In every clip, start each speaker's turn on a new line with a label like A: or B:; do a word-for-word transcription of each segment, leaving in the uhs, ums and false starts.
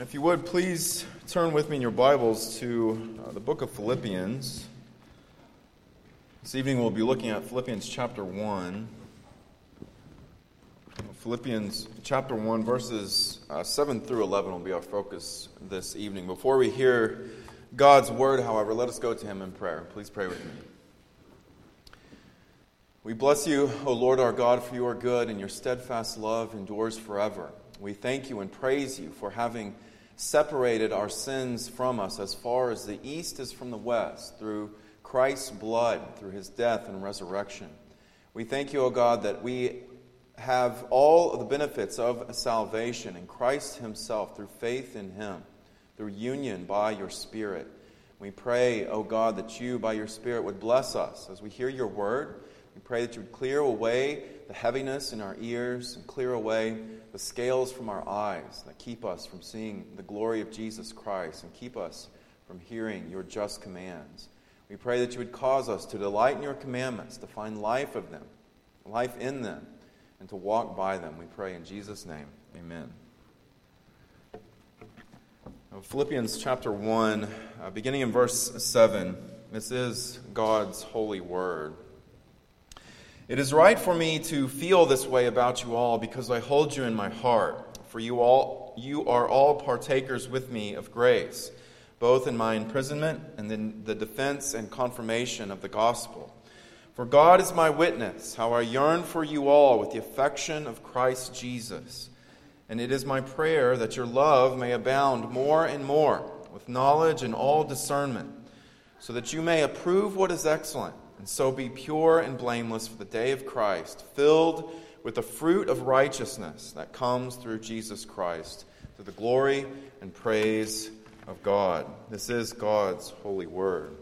A: If you would, please turn with me in your Bibles to uh, the book of Philippians. This evening we'll be looking at Philippians chapter one. Philippians chapter one, verses uh, seven through eleven will be our focus this evening. Before we hear God's word, however, let us go to Him in prayer. Please pray with me. We bless you, O Lord our God, for you are good and your steadfast love endures forever. We thank you and praise you for having separated our sins from us as far as the east is from the west through Christ's blood, through His death and resurrection. We thank you, O God, that we have all of the benefits of salvation in Christ Himself through faith in Him, through union by your Spirit. We pray, O God, that you by your Spirit would bless us as we hear your word. We pray that you would clear away the heaviness in our ears and clear away the scales from our eyes that keep us from seeing the glory of Jesus Christ and keep us from hearing your just commands. We pray that you would cause us to delight in your commandments, to find life of them, life in them, and to walk by them. We pray in Jesus' name. Amen. Philippians chapter one, uh, beginning in verse seven. This is God's holy word. It is right for me to feel this way about you all because I hold you in my heart. For you all, you are all partakers with me of grace, both in my imprisonment and in the defense and confirmation of the gospel. For God is my witness, how I yearn for you all with the affection of Christ Jesus. And it is my prayer that your love may abound more and more with knowledge and all discernment, so that you may approve what is excellent, and so be pure and blameless for the day of Christ, filled with the fruit of righteousness that comes through Jesus Christ, to the glory and praise of God. This is God's holy word.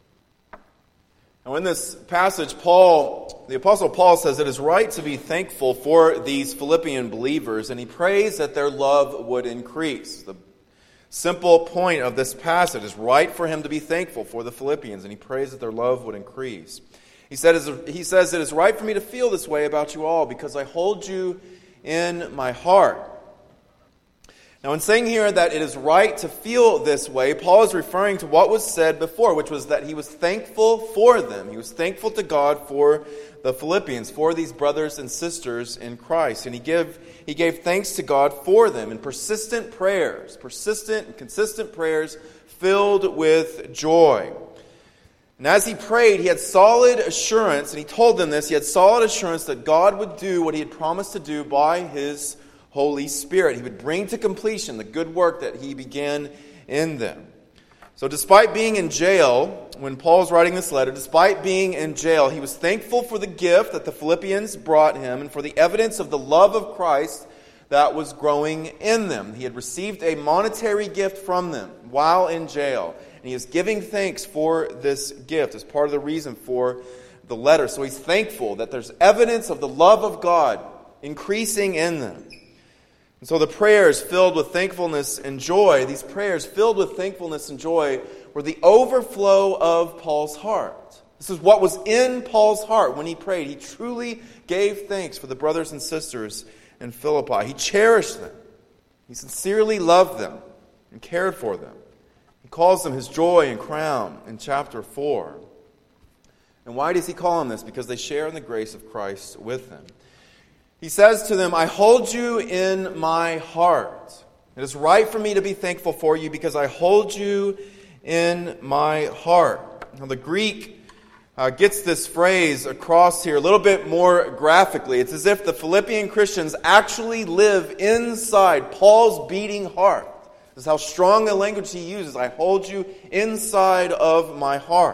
A: Now in this passage, Paul, the Apostle Paul says it is right to be thankful for these Philippian believers, and he prays that their love would increase. The simple point of this passage is right for him to be thankful for the Philippians, and he prays that their love would increase. He said, he says, it is right for me to feel this way about you all because I hold you in my heart. Now, in saying here that it is right to feel this way, Paul is referring to what was said before, which was that he was thankful for them. He was thankful to God for the Philippians, for these brothers and sisters in Christ. And he gave, he gave thanks to God for them in persistent prayers, persistent and consistent prayers filled with joy. And as he prayed, he had solid assurance, and he told them this, he had solid assurance that God would do what he had promised to do by his Holy Spirit. He would bring to completion the good work that he began in them. So despite being in jail, when Paul's writing this letter, despite being in jail, he was thankful for the gift that the Philippians brought him and for the evidence of the love of Christ that was growing in them. He had received a monetary gift from them while in jail, and he is giving thanks for this gift as part of the reason for the letter. So he's thankful that there's evidence of the love of God increasing in them. And so the prayers filled with thankfulness and joy, these prayers filled with thankfulness and joy were the overflow of Paul's heart. This is what was in Paul's heart when he prayed. He truly gave thanks for the brothers and sisters in Philippi. He cherished them. He sincerely loved them and cared for them. He calls them his joy and crown in chapter four. And why does he call them this? Because they share in the grace of Christ with him. He says to them, I hold you in my heart. It is right for me to be thankful for you because I hold you in my heart. Now the Greek uh, gets this phrase across here a little bit more graphically. It's as if the Philippian Christians actually live inside Paul's beating heart. This is how strong the language he uses. I hold you inside of my heart.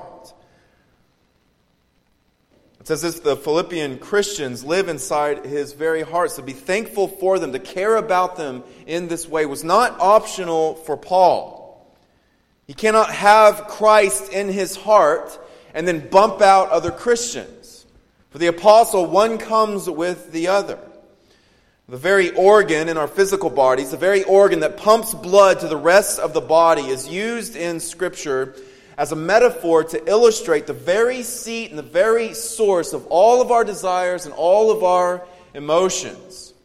A: It's as if the Philippian Christians live inside his very heart. So to be thankful for them, to care about them in this way was not optional for Paul. He cannot have Christ in his heart and then bump out other Christians. For the apostle, one comes with the other. The very organ in our physical bodies, the very organ that pumps blood to the rest of the body is used in Scripture as a metaphor to illustrate the very seat and the very source of all of our desires and all of our emotions.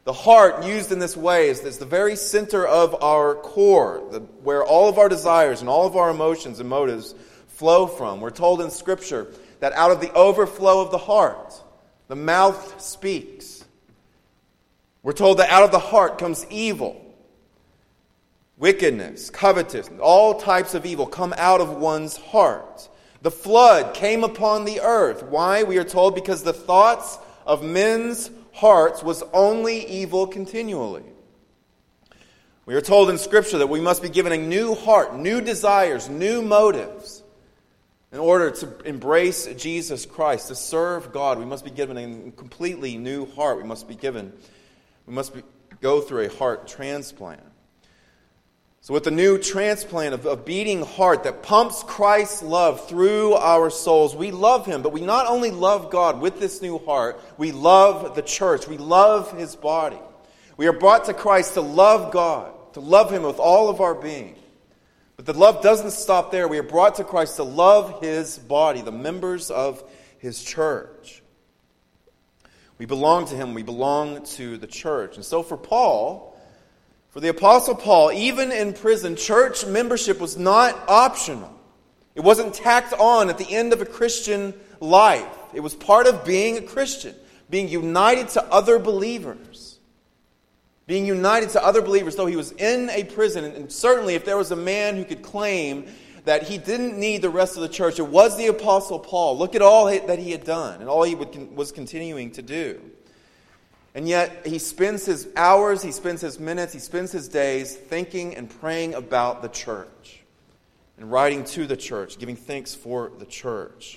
A: The heart, used in this way, is, is the very center of our core, the, where all of our desires and all of our emotions and motives flow from. We're told in Scripture that out of the overflow of the heart, the mouth speaks. We're told that out of the heart comes evil, wickedness, covetousness, all types of evil come out of one's heart. The flood came upon the earth. Why? We are told because the thoughts of men's hearts was only evil continually. We are told in Scripture that we must be given a new heart, new desires, new motives. In order to embrace Jesus Christ, to serve God, we must be given a completely new heart. We must be given, we must be, go through a heart transplant. So with the new transplant of a beating heart that pumps Christ's love through our souls, we love Him. But we not only love God with this new heart, we love the church. We love His body. We are brought to Christ to love God, to love Him with all of our being. But the love doesn't stop there. We are brought to Christ to love His body, the members of His church. We belong to Him. We belong to the church. And so for Paul, for the Apostle Paul, even in prison, church membership was not optional. It wasn't tacked on at the end of a Christian life. It was part of being a Christian, being united to other believers. Being united to other believers, though he was in a prison. And certainly if there was a man who could claim that he didn't need the rest of the church, it was the Apostle Paul. Look at all that he had done and all he would, was continuing to do. And yet he spends his hours, he spends his minutes, he spends his days thinking and praying about the church and writing to the church, giving thanks for the church.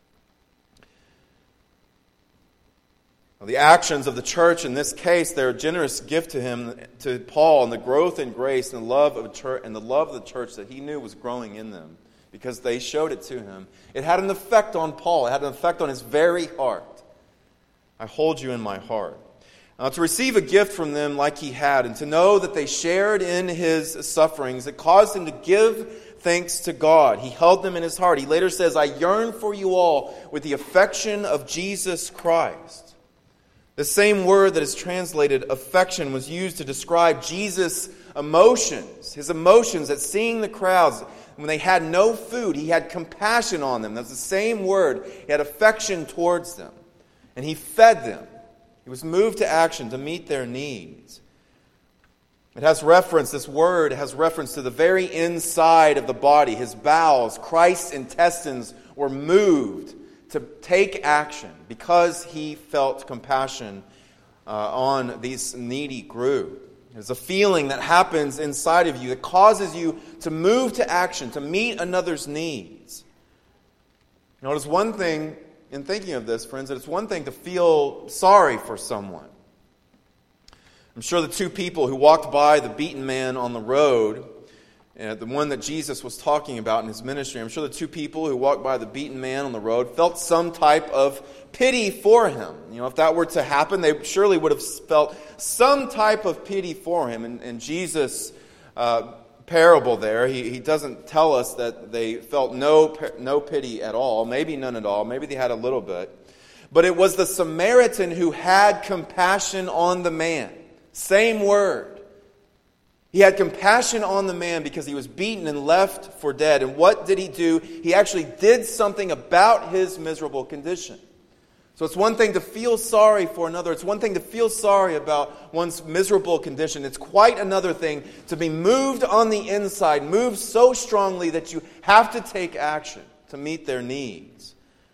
A: Now, the actions of the church in this case, they're a generous gift to him, to Paul, and the growth and grace and the love of a church and the love of the church that he knew was growing in them because they showed it to him. It had an effect on Paul. It had an effect on his very heart. I hold you in my heart. Now, to receive a gift from them like he had, and to know that they shared in his sufferings, it caused him to give thanks to God. He held them in his heart. He later says, I yearn for you all with the affection of Jesus Christ. The same word that is translated affection was used to describe Jesus' emotions. His emotions at seeing the crowds when they had no food. He had compassion on them. That's the same word. He had affection towards them. And he fed them. He was moved to action to meet their needs. It has reference, this word has reference to the very inside of the body, his bowels. Christ's intestines were moved to take action because he felt compassion uh, on these needy group. There's a feeling that happens inside of you that causes you to move to action, to meet another's needs. You know, it is one thing, in thinking of this, friends, that it's one thing to feel sorry for someone. I'm sure the two people who walked by the beaten man on the road, Uh, the one that Jesus was talking about in his ministry, I'm sure the two people who walked by the beaten man on the road felt some type of pity for him. You know, if that were to happen, they surely would have felt some type of pity for him. And, and Jesus' uh, parable there, he, he doesn't tell us that they felt no, no pity at all. Maybe none at all. Maybe they had a little bit. But it was the Samaritan who had compassion on the man. Same word. He had compassion on the man because he was beaten and left for dead. And what did he do? He actually did something about his miserable condition. So it's one thing to feel sorry for another. It's one thing to feel sorry about one's miserable condition. It's quite another thing to be moved on the inside, moved so strongly that you have to take action to meet their needs.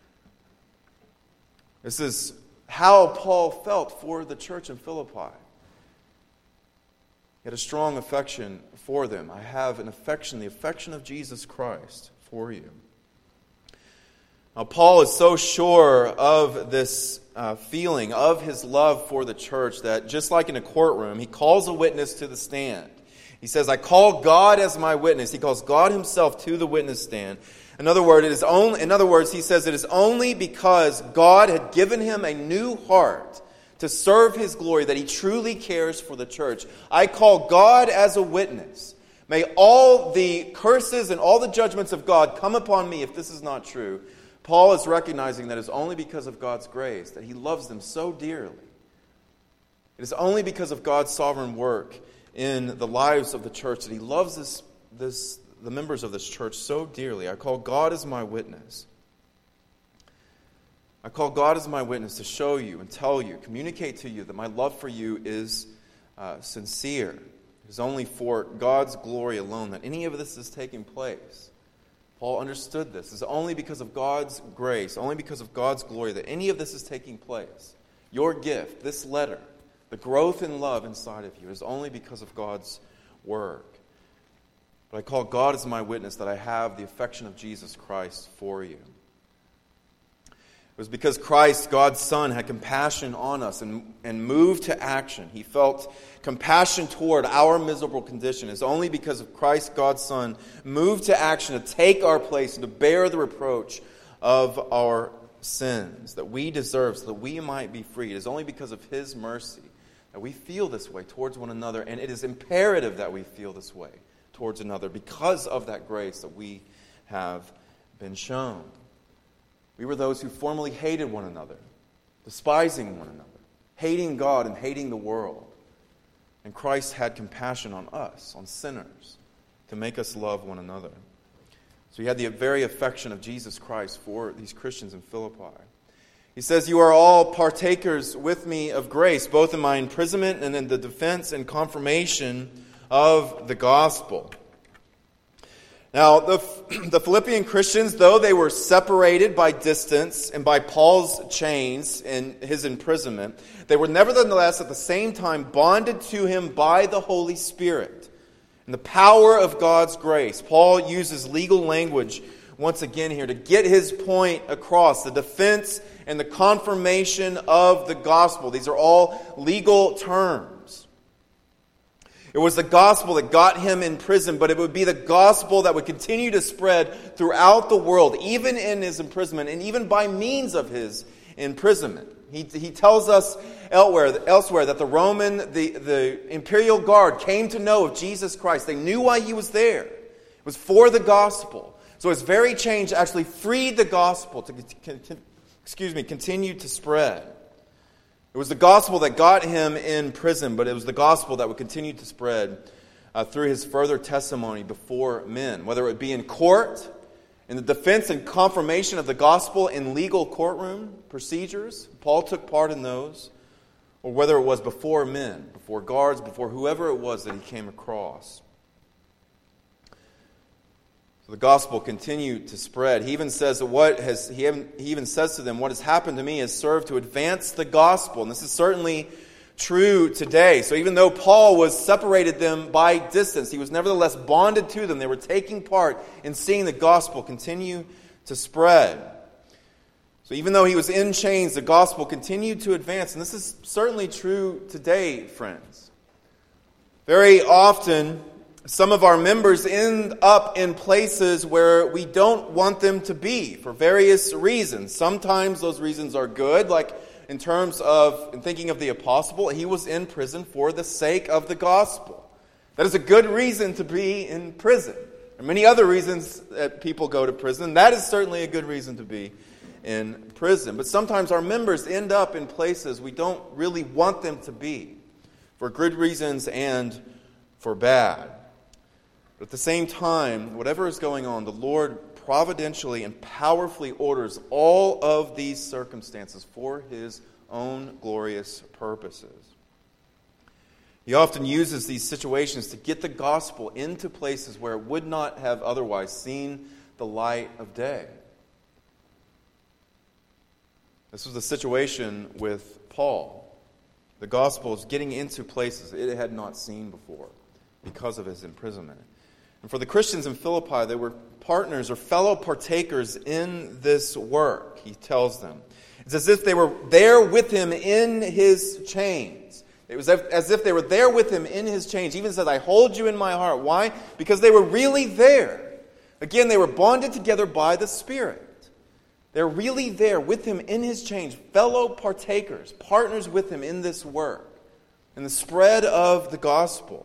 A: This is how Paul felt for the church in Philippi. He had a strong affection for them. I have an affection, the affection of Jesus Christ for you. Now, Paul is so sure of this uh, feeling, of his love for the church, that just like in a courtroom, he calls a witness to the stand. He says, I call God as my witness. He calls God himself to the witness stand. In other words, it is only, in other words, he says it is only because God had given him a new heart to serve his glory that he truly cares for the church. I call God as a witness. May all the curses and all the judgments of God come upon me if this is not true. Paul is recognizing that it's only because of God's grace that he loves them so dearly It is only because of God's sovereign work in the lives of the church that he loves this, this, the members of this church so dearly. I call God as my witness. I call God as my witness to show you and tell you, communicate to you that my love for you is uh, sincere. It is only for God's glory alone that any of this is taking place. Paul understood this. It's only because of God's grace, only because of God's glory that any of this is taking place. Your gift, this letter, the growth in love inside of you is only because of God's work. But I call God as my witness that I have the affection of Jesus Christ for you. It was because Christ, God's Son, had compassion on us and, and moved to action. He felt compassion toward our miserable condition. It's only because of Christ, God's Son, moved to action to take our place and to bear the reproach of our sins that we deserve so that we might be free. It is only because of His mercy that we feel this way towards one another, and it is imperative that we feel this way towards another because of that grace that we have been shown. We were those who formerly hated one another, despising one another, hating God and hating the world. And Christ had compassion on us, on sinners, to make us love one another. So he had the very affection of Jesus Christ for these Christians in Philippi. He says, "You are all partakers with me of grace, both in my imprisonment and in the defense and confirmation of the gospel." Now, the, the Philippian Christians, though they were separated by distance and by Paul's chains in his imprisonment, they were nevertheless at the same time bonded to him by the Holy Spirit and the power of God's grace. Paul uses legal language once again here to get his point across, the defense and the confirmation of the gospel. These are all legal terms. It was the gospel that got him in prison, but it would be the gospel that would continue to spread throughout the world, even in his imprisonment and even by means of his imprisonment. He, he tells us elsewhere, elsewhere that the Roman, the, the imperial guard came to know of Jesus Christ. They knew why he was there. It was for the gospel. So his very change actually freed the gospel to excuse me, continue to spread. It was the gospel that got him in prison, but it was the gospel that would continue to spread uh, through his further testimony before men, whether it would be in court, in the defense and confirmation of the gospel in legal courtroom procedures. Paul took part in those, or whether it was before men, before guards, before whoever it was that he came across. So the gospel continued to spread. He even says that what has he even, he even says to them, "What has happened to me has served to advance the gospel." And this is certainly true today. So even though Paul was separated them by distance, he was nevertheless bonded to them. They were taking part in seeing the gospel continue to spread. So even though he was in chains, the gospel continued to advance. And this is certainly true today, friends. Very often, some of our members end up in places where we don't want them to be for various reasons. Sometimes those reasons are good, like in terms of in thinking of the apostle, he was in prison for the sake of the gospel. That is a good reason to be in prison. There are many other reasons that people go to prison. That is certainly a good reason to be in prison. But sometimes our members end up in places we don't really want them to be for good reasons and for bad. But at the same time, whatever is going on, the Lord providentially and powerfully orders all of these circumstances for His own glorious purposes. He often uses these situations to get the gospel into places where it would not have otherwise seen the light of day. This was the situation with Paul. The gospel is getting into places it had not seen before because of his imprisonment. And for the Christians in Philippi, they were partners or fellow partakers in this work, he tells them. It's as if they were there with him in his chains. It was as if they were there with him in his chains. He even says, "I hold you in my heart." Why? Because they were really there. Again, they were bonded together by the Spirit. They're really there with him in his chains, fellow partakers, partners with him in this work, in the spread of the gospel.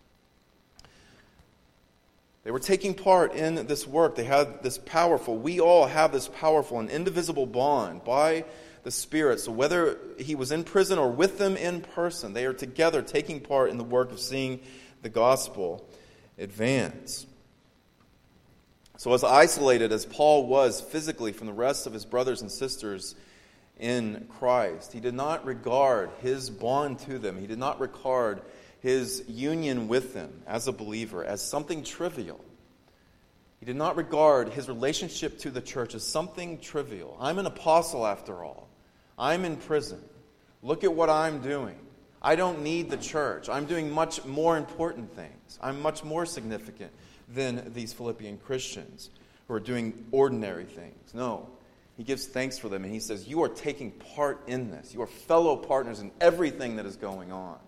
A: They were taking part in this work. They had this powerful, we all have this powerful and indivisible bond by the Spirit. So whether he was in prison or with them in person, they are together taking part in the work of seeing the gospel advance. So as isolated as Paul was physically from the rest of his brothers and sisters in Christ, he did not regard his bond to them, he did not regard his union with them as a believer as something trivial. He did not regard his relationship to the church as something trivial. I'm an apostle after all. I'm in prison. Look at what I'm doing. I don't need the church. I'm doing much more important things. I'm much more significant than these Philippian Christians who are doing ordinary things. No, he gives thanks for them and he says, you are taking part in this. You are fellow partners in everything that is going on.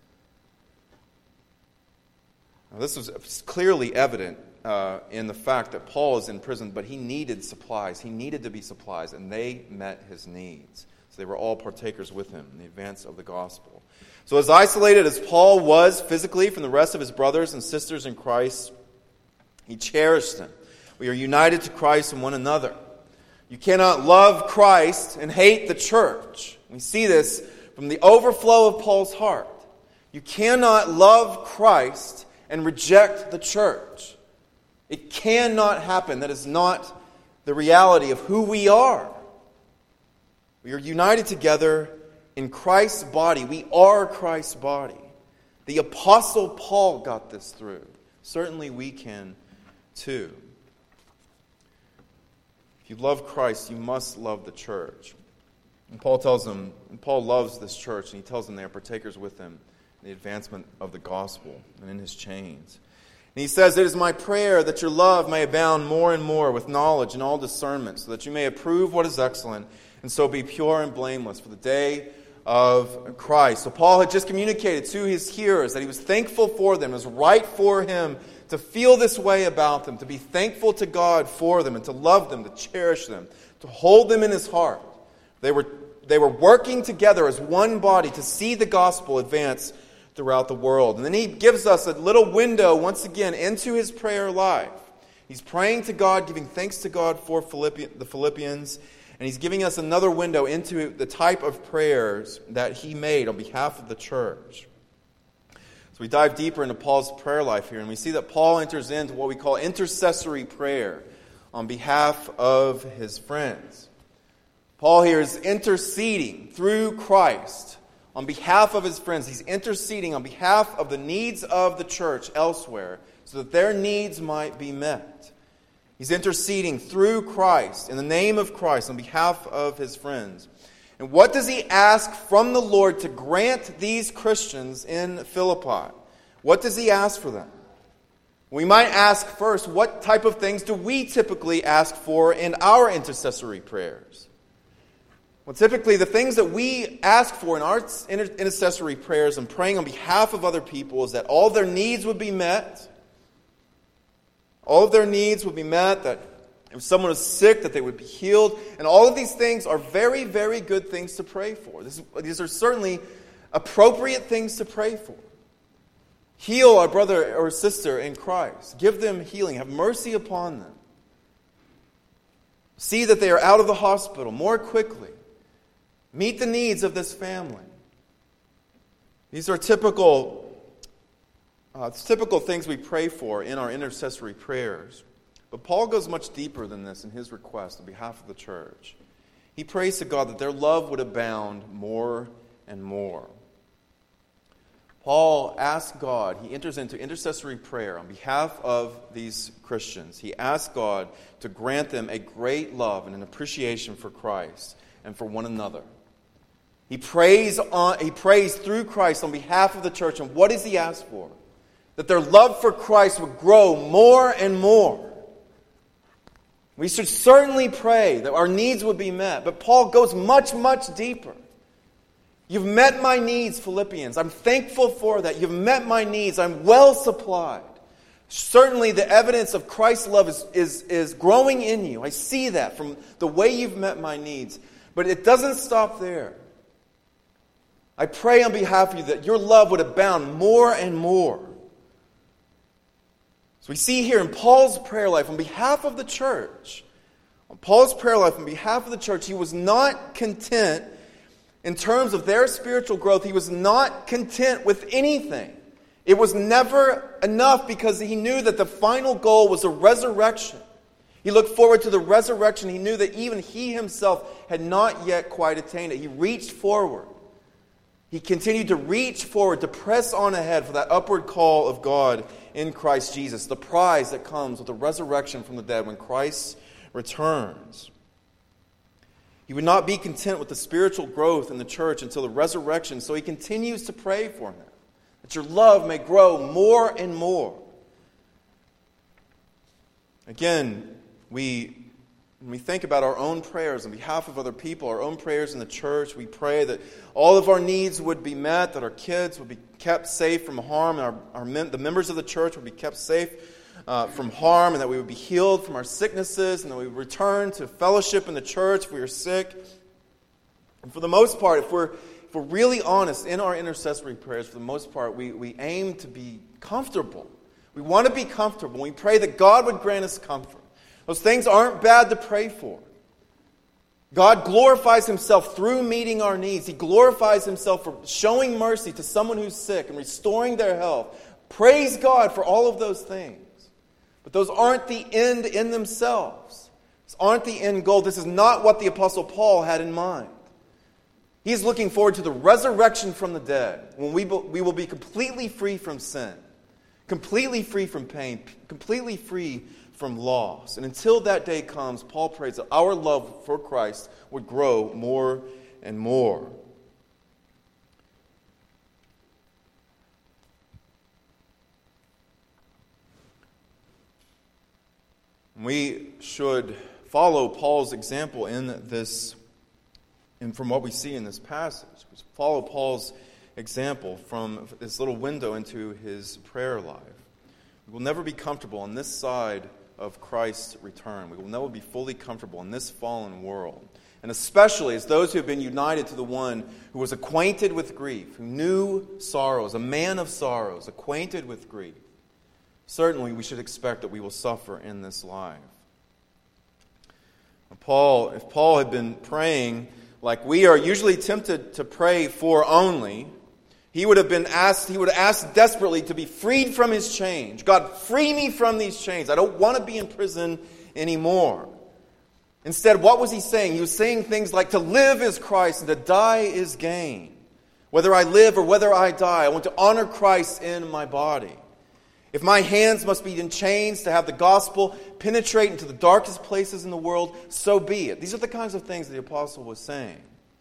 A: Now, this was clearly evident uh, in the fact that Paul is in prison, but he needed supplies. He needed to be supplies, and they met his needs. So they were all partakers with him in the advance of the gospel. So as isolated as Paul was physically from the rest of his brothers and sisters in Christ, he cherished them. We are united to Christ and one another. You cannot love Christ and hate the church. We see this from the overflow of Paul's heart. You cannot love Christ and reject the church. It cannot happen. That is not the reality of who we are. We are united together in Christ's body. We are Christ's body. The Apostle Paul got this through. Certainly we can too. If you love Christ, you must love the church. And Paul tells them, and Paul loves this church, and he tells them they are partakers with him in the advancement of the gospel and in his chains. And he says, it is my prayer that your love may abound more and more with knowledge and all discernment, so that you may approve what is excellent, and so be pure and blameless for the day of Christ. So Paul had just communicated to his hearers that he was thankful for them. It was right for him to feel this way about them, to be thankful to God for them, and to love them, to cherish them, to hold them in his heart. They were, they were working together as one body to see the gospel advance throughout the world. And then he gives us a little window, once again, into his prayer life. He's praying to God, giving thanks to God for Philippi- the Philippians, and he's giving us another window into the type of prayers that he made on behalf of the church. So we dive deeper into Paul's prayer life here, and we see that Paul enters into what we call intercessory prayer on behalf of his friends. Paul here is interceding through Christ on behalf of his friends. He's interceding on behalf of the needs of the church elsewhere so that their needs might be met. He's interceding through Christ, in the name of Christ, on behalf of his friends. And what does he ask from the Lord to grant these Christians in Philippi? What does he ask for them? We might ask first, what type of things do we typically ask for in our intercessory prayers? Well, typically the things that we ask for in our intercessory prayers and praying on behalf of other people is that all their needs would be met. All of their needs would be met, that if someone is sick, that they would be healed. And all of these things are very, very good things to pray for. This, these are certainly appropriate things to pray for. Heal our brother or sister in Christ. Give them healing. Have mercy upon them. See that they are out of the hospital more quickly. Meet the needs of this family. These are typical, uh, typical things we pray for in our intercessory prayers. But Paul goes much deeper than this in his request on behalf of the church. He prays to God that their love would abound more and more. Paul asks God, he enters into intercessory prayer on behalf of these Christians. He asks God to grant them a great love and an appreciation for Christ and for one another. He prays on, he prays through Christ on behalf of the church. And what does he ask for? That their love for Christ would grow more and more. We should certainly pray that our needs would be met. But Paul goes much, much deeper. You've met my needs, Philippians. I'm thankful for that. You've met my needs. I'm well supplied. Certainly the evidence of Christ's love is, is, is growing in you. I see that from the way you've met my needs. But it doesn't stop there. I pray on behalf of you that your love would abound more and more. So we see here in Paul's prayer life on behalf of the church, Paul's prayer life on behalf of the church, he was not content in terms of their spiritual growth. He was not content with anything. It was never enough because he knew that the final goal was a resurrection. He looked forward to the resurrection. He knew that even he himself had not yet quite attained it. He reached forward. He continued to reach forward, to press on ahead for that upward call of God in Christ Jesus, the prize that comes with the resurrection from the dead when Christ returns. He would not be content with the spiritual growth in the church until the resurrection, so he continues to pray for them, that your love may grow more and more. Again, we, when we think about our own prayers on behalf of other people, our own prayers in the church, we pray that all of our needs would be met, that our kids would be kept safe from harm, and our, our mem- the members of the church would be kept safe uh, from harm, and that we would be healed from our sicknesses, and that we would return to fellowship in the church if we are sick. And for the most part, if we're, if we're really honest in our intercessory prayers, for the most part, we, we aim to be comfortable. We want to be comfortable. We pray that God would grant us comfort. Those things aren't bad to pray for. God glorifies Himself through meeting our needs. He glorifies Himself for showing mercy to someone who's sick and restoring their health. Praise God for all of those things. But those aren't the end in themselves. These aren't the end goal. This is not what the Apostle Paul had in mind. He's looking forward to the resurrection from the dead, when we, we will be completely free from sin, completely free from pain, completely free from loss. And until that day comes, Paul prays that our love for Christ would grow more and more. We should follow Paul's example in this, and from what we see in this passage. We follow Paul's example from this little window into his prayer life. We will never be comfortable on this side of Christ's return. We will never be fully comfortable in this fallen world. And especially as those who have been united to the one who was acquainted with grief, who knew sorrows, a man of sorrows, acquainted with grief. Certainly we should expect that we will suffer in this life. Paul, if Paul had been praying like we are usually tempted to pray for only, he would have been asked, he would have asked desperately to be freed from his chains. God, free me from these chains. I don't want to be in prison anymore. Instead, what was he saying? He was saying things like, to live is Christ and to die is gain. Whether I live or whether I die, I want to honor Christ in my body. If my hands must be in chains to have the gospel penetrate into the darkest places in the world, so be it. These are the kinds of things that the apostle was saying.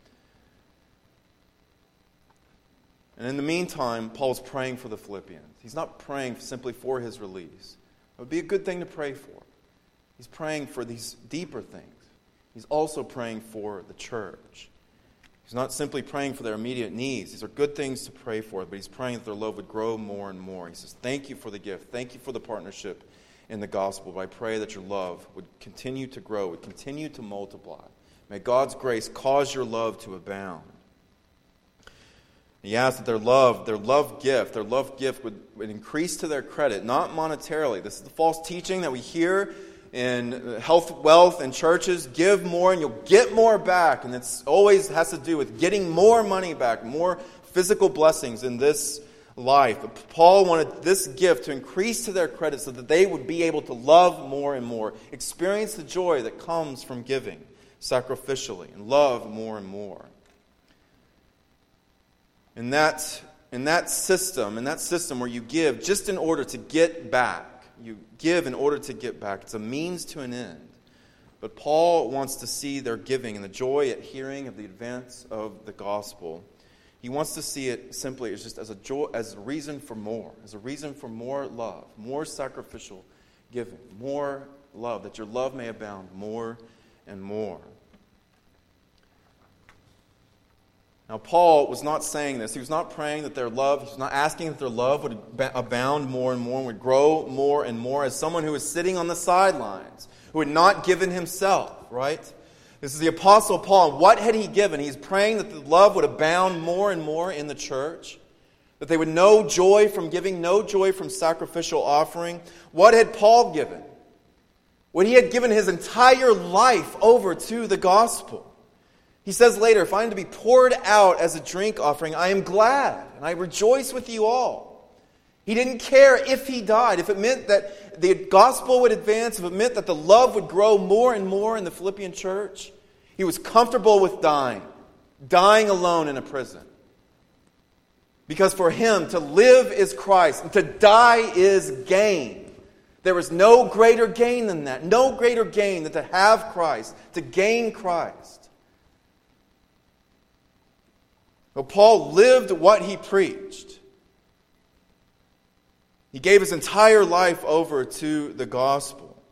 A: And in the meantime, Paul is praying for the Philippians. He's not praying simply for his release. It would be a good thing to pray for. He's praying for these deeper things. He's also praying for the church. He's not simply praying for their immediate needs. These are good things to pray for, but he's praying that their love would grow more and more. He says, thank you for the gift. Thank you for the partnership in the gospel. But I pray that your love would continue to grow, would continue to multiply. May God's grace cause your love to abound. He asks that their love, their love gift, their love gift would, would increase to their credit, not monetarily. This is the false teaching that we hear in health, wealth, and churches. Give more and you'll get more back. And it always has to do with getting more money back, more physical blessings in this life. But Paul wanted this gift to increase to their credit so that they would be able to love more and more, experience the joy that comes from giving sacrificially, and love more and more. In that, in that system, in that system where you give just in order to get back, you give in order to get back. It's a means to an end. But Paul wants to see their giving and the joy at hearing of the advance of the gospel. He wants to see it simply as just as a joy, as a reason for more, as a reason for more love, more sacrificial giving, more love, that your love may abound more and more. Now, Paul was not saying this. He was not praying that their love, he was not asking that their love would abound more and more and would grow more and more as someone who was sitting on the sidelines, who had not given himself, right? This is the Apostle Paul. And what had he given? He's praying that the love would abound more and more in the church, that they would know joy from giving, know joy from sacrificial offering. What had Paul given? when he had given his entire life over to the gospel. He says later, if I am to be poured out as a drink offering, I am glad, and I rejoice with you all. He didn't care if he died, if it meant that the gospel would advance, if it meant that the love would grow more and more in the Philippian church. He was comfortable with dying, dying alone in a prison. Because for him, to live is Christ, and to die is gain. There is no greater gain than that. No greater gain than to have Christ, to gain Christ. But Paul lived what he preached. He gave his entire life over to the gospel.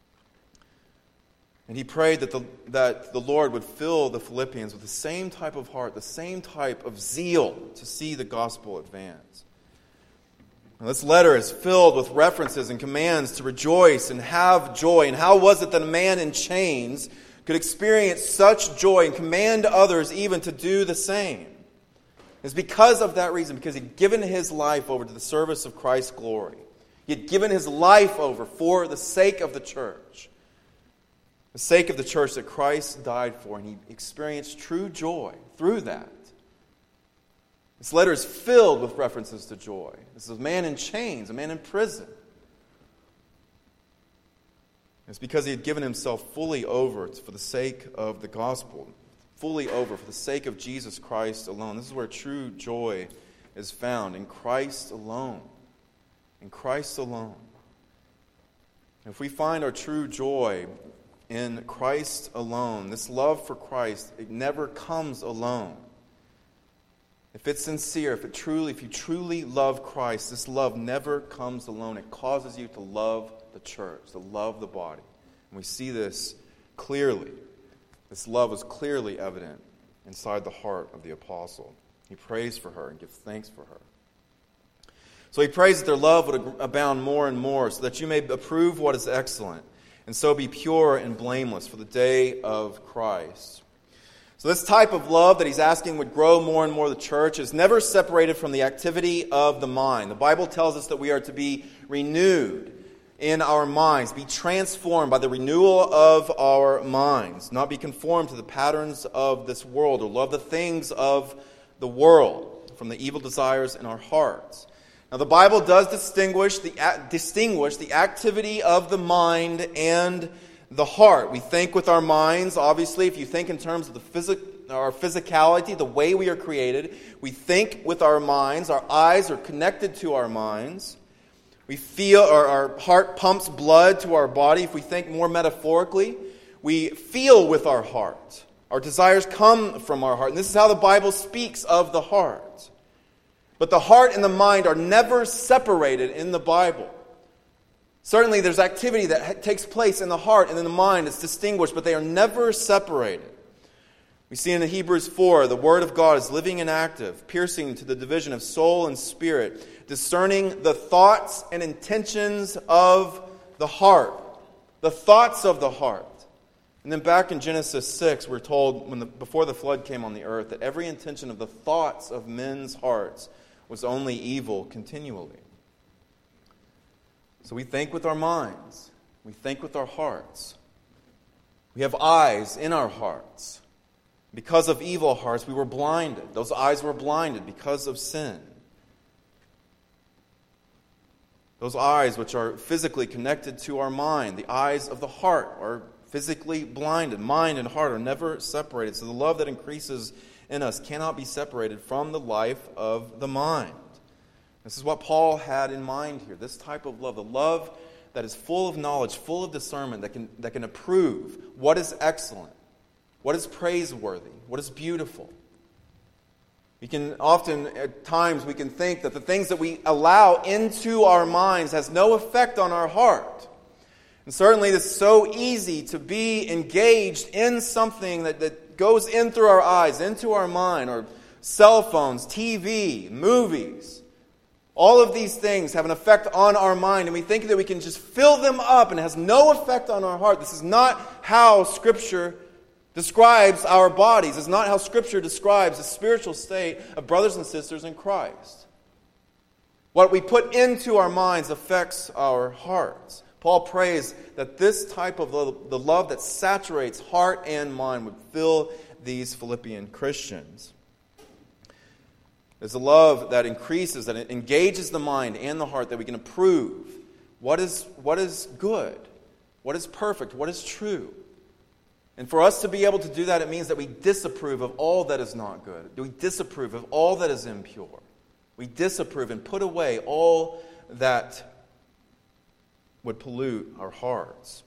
A: And he prayed that the, that the Lord would fill the Philippians with the same type of heart, the same type of zeal to see the gospel advance. Now, this letter is filled with references and commands to rejoice and have joy. And how was it that a man in chains could experience such joy and command others even to do the same? It's because of that reason, because he'd given his life over to the service of Christ's glory. He had given his life over for the sake of the church. The sake of the church that Christ died for, and he experienced true joy through that. This letter is filled with references to joy. This is a man in chains, a man in prison. It's because he had given himself fully over for the sake of the gospel. Fully over for the sake of Jesus Christ alone. This is where true joy is found, in Christ alone. In Christ alone. If we find our true joy in Christ alone, this love for Christ, it never comes alone. If it's sincere, if it truly, if you truly love Christ, this love never comes alone. It causes you to love the church, to love the body. And we see this clearly. This love was clearly evident inside the heart of the apostle. He prays for her and gives thanks for her. So he prays that their love would abound more and more, so that you may approve what is excellent, and so be pure and blameless for the day of Christ. So this type of love that he's asking would grow more and more the church is never separated from the activity of the mind. The Bible tells us that we are to be renewed in our minds, be transformed by the renewal of our minds, not be conformed to the patterns of this world or love the things of the world from the evil desires in our hearts. Now the Bible does distinguish the distinguish the activity of the mind and the heart. We think with our minds, obviously, if you think in terms of the physic, our physicality, the way we are created, we think with our minds, our eyes are connected to our minds. We feel, or our heart pumps blood to our body. If we think more metaphorically, we feel with our heart. Our desires come from our heart. And this is how the Bible speaks of the heart. But the heart and the mind are never separated in the Bible. Certainly there's activity that takes place in the heart and in the mind. It's distinguished, but they are never separated. We see in Hebrews four, the Word of God is living and active, piercing to the division of soul and spirit, discerning the thoughts and intentions of the heart. The thoughts of the heart. And then back in Genesis six, we're told, when the, before the flood came on the earth, that every intention of the thoughts of men's hearts was only evil continually. So we think with our minds. We think with our hearts. We have eyes in our hearts. Because of evil hearts, we were blinded. Those eyes were blinded because of sin. Those eyes which are physically connected to our mind, the eyes of the heart, are physically blinded. Mind and heart are never separated. So the love that increases in us cannot be separated from the life of the mind. This is what Paul had in mind here. This type of love, the love that is full of knowledge, full of discernment, that can, that can approve what is excellent, what is praiseworthy, what is beautiful. We can often, at times, we can think that the things that we allow into our minds has no effect on our heart. And certainly it's so easy to be engaged in something that, that goes in through our eyes, into our mind, or cell phones, T V, movies. All of these things have an effect on our mind, and we think that we can just fill them up and it has no effect on our heart. This is not how Scripture describes our bodies. It's not how Scripture describes the spiritual state of brothers and sisters in Christ. What we put into our minds affects our hearts. Paul prays that this type of love, the love that saturates heart and mind, would fill these Philippian Christians. It's a love that increases, that it engages the mind and the heart, that we can approve what is, what is good, what is perfect, what is true. And for us to be able to do that, it means that we disapprove of all that is not good. We disapprove of all that is impure. We disapprove and put away all that would pollute our hearts.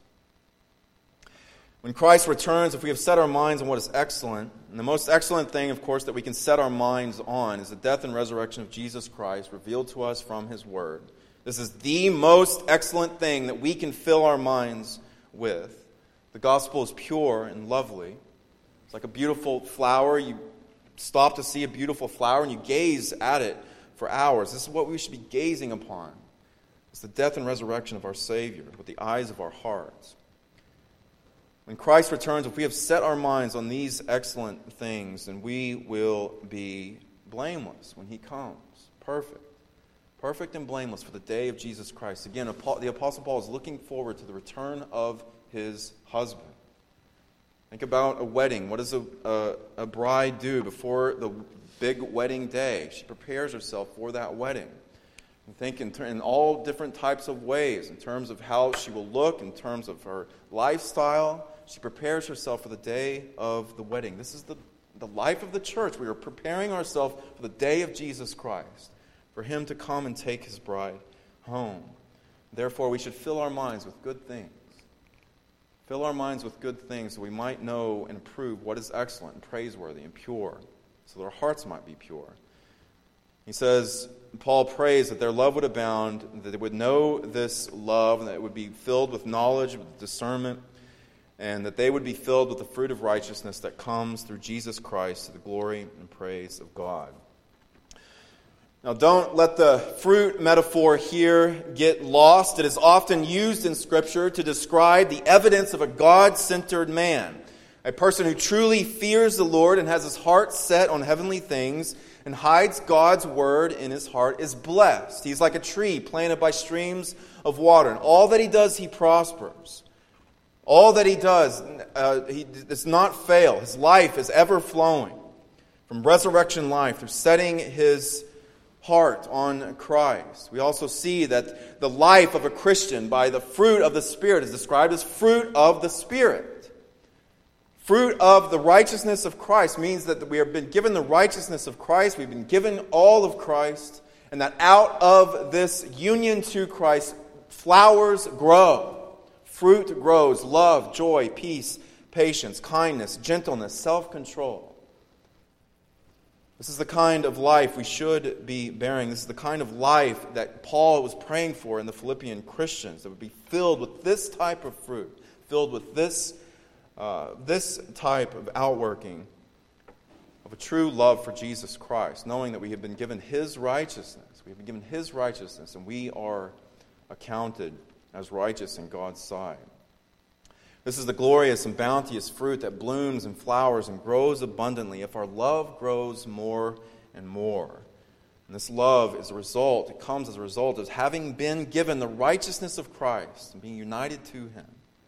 A: When Christ returns, if we have set our minds on what is excellent, and the most excellent thing, of course, that we can set our minds on is the death and resurrection of Jesus Christ revealed to us from His Word. This is the most excellent thing that we can fill our minds with. The gospel is pure and lovely. It's like a beautiful flower. You stop to see a beautiful flower and you gaze at it for hours. This is what we should be gazing upon. It's the death and resurrection of our Savior with the eyes of our hearts. When Christ returns, if we have set our minds on these excellent things, then we will be blameless when He comes. Perfect. Perfect and blameless for the day of Jesus Christ. Again, the Apostle Paul is looking forward to the return of his husband. Think about a wedding. What does a, a, a bride do before the big wedding day? She prepares herself for that wedding. And think in, in all different types of ways, in terms of how she will look, in terms of her lifestyle. She prepares herself for the day of the wedding. This is the, the life of the church. We are preparing ourselves for the day of Jesus Christ, for Him to come and take His bride home. Therefore, we should fill our minds with good things. Fill our minds with good things so we might know and approve what is excellent and praiseworthy and pure, so that our hearts might be pure. He says, Paul prays that their love would abound, that they would know this love, and that it would be filled with knowledge, with discernment, and that they would be filled with the fruit of righteousness that comes through Jesus Christ to the glory and praise of God. Now, don't let the fruit metaphor here get lost. It is often used in Scripture to describe the evidence of a God-centered man, a person who truly fears the Lord and has his heart set on heavenly things and hides God's word in his heart is blessed. He's like a tree planted by streams of water, and all that he does, he prospers. All that he does, uh, he does not fail. His life is ever flowing from resurrection life through setting his heart on Christ. We also see that the life of a Christian by the fruit of the Spirit is described as fruit of the Spirit. Fruit of the righteousness of Christ means that we have been given the righteousness of Christ. We've been given all of Christ. And that out of this union to Christ, flowers grow. Fruit grows. Love, joy, peace, patience, kindness, gentleness, self-control. This is the kind of life we should be bearing. This is the kind of life that Paul was praying for in the Philippian Christians, that would be filled with this type of fruit, filled with this, uh, this type of outworking of a true love for Jesus Christ, knowing that we have been given His righteousness. We have been given His righteousness, and we are accounted as righteous in God's sight. This is the glorious and bounteous fruit that blooms and flowers and grows abundantly if our love grows more and more. And this love is a result, it comes as a result of having been given the righteousness of Christ and being united to Him.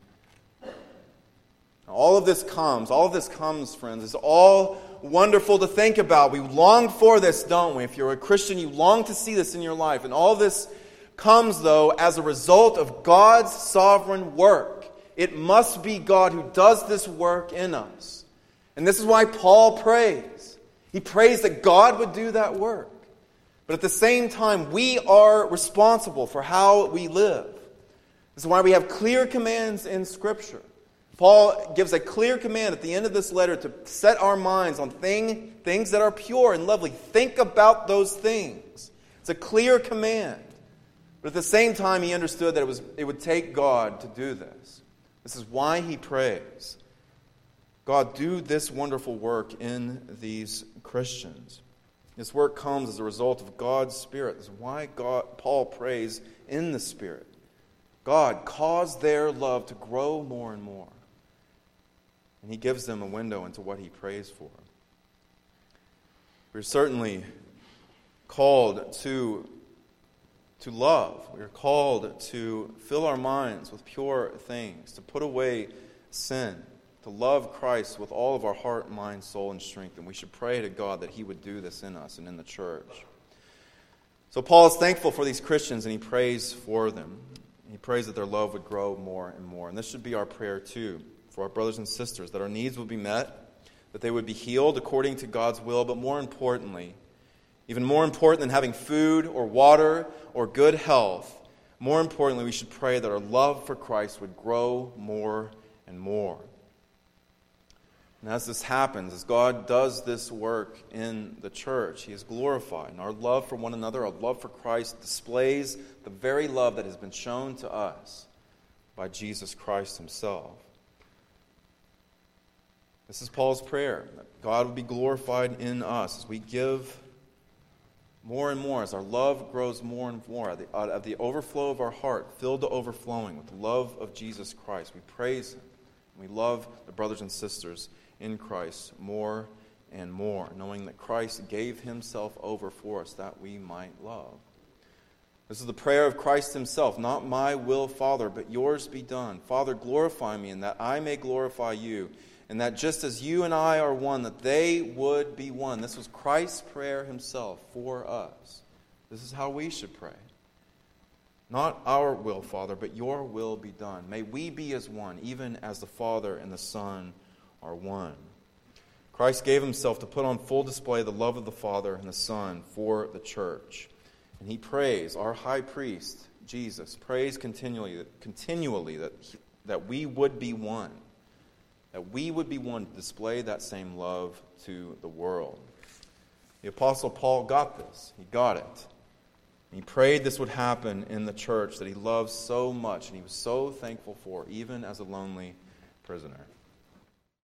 A: Now, all of this comes, all of this comes, friends, is all wonderful to think about. We long for this, don't we? If you're a Christian, you long to see this in your life. And all this comes, though, as a result of God's sovereign work. It must be God who does this work in us. And this is why Paul prays. He prays that God would do that work. But at the same time, we are responsible for how we live. This is why we have clear commands in Scripture. Paul gives a clear command at the end of this letter to set our minds on thing, things that are pure and lovely. Think about those things. It's a clear command. But at the same time, he understood that it was it would take God to do this. This is why he prays. God, do this wonderful work in these Christians. This work comes as a result of God's Spirit. This is why God, Paul prays in the Spirit. God, cause their love to grow more and more. And he gives them a window into what he prays for. We're certainly called to to love. We are called to fill our minds with pure things, to put away sin, to love Christ with all of our heart, mind, soul, and strength. And we should pray to God that He would do this in us and in the church. So Paul is thankful for these Christians, and he prays for them. He prays that their love would grow more and more. And this should be our prayer too, for our brothers and sisters, that our needs would be met, that they would be healed according to God's will, but more importantly, even more important than having food or water or good health, more importantly, we should pray that our love for Christ would grow more and more. And as this happens, as God does this work in the church, He is glorified. And our love for one another, our love for Christ, displays the very love that has been shown to us by Jesus Christ Himself. This is Paul's prayer, that God would be glorified in us as we give more and more, as our love grows more and more, at the, at the overflow of our heart, filled to overflowing with the love of Jesus Christ. We praise Him. We love the brothers and sisters in Christ more and more, knowing that Christ gave Himself over for us that we might love. This is the prayer of Christ Himself. Not my will, Father, but yours be done. Father, glorify me, and that I may glorify you, and that just as you and I are one, that they would be one. This was Christ's prayer Himself for us. This is how we should pray. Not our will, Father, but your will be done. May we be as one, even as the Father and the Son are one. Christ gave Himself to put on full display the love of the Father and the Son for the church. And He prays, our high priest, Jesus, prays continually, continually that, he, that we would be one. That we would be one to display that same love to the world. The Apostle Paul got this. He got it. He prayed this would happen in the church that he loved so much and he was so thankful for, even as a lonely prisoner.